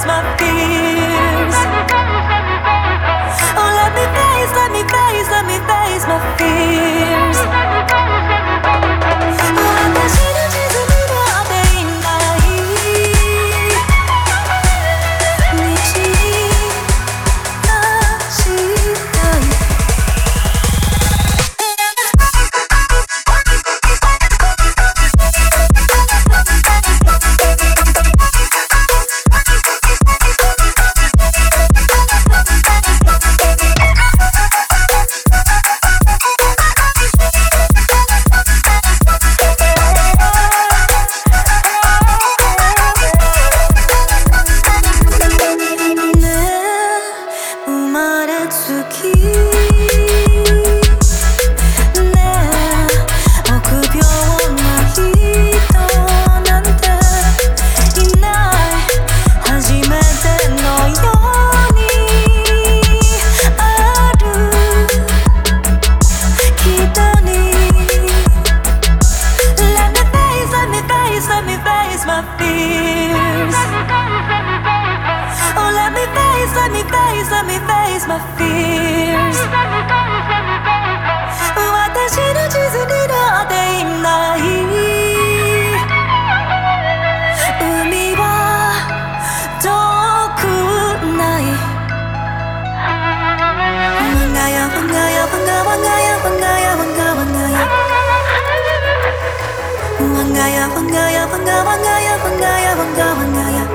my fears. Oh, let me face, let me face, let me face my fears. 私の地図には当ていない道に走りたい。Let me face, let me face my fears. 私の地図になっていない海は遠くない。わがやわがやわがわがやわがやわがわがやわがやわがやわがわがやわがやわがわがや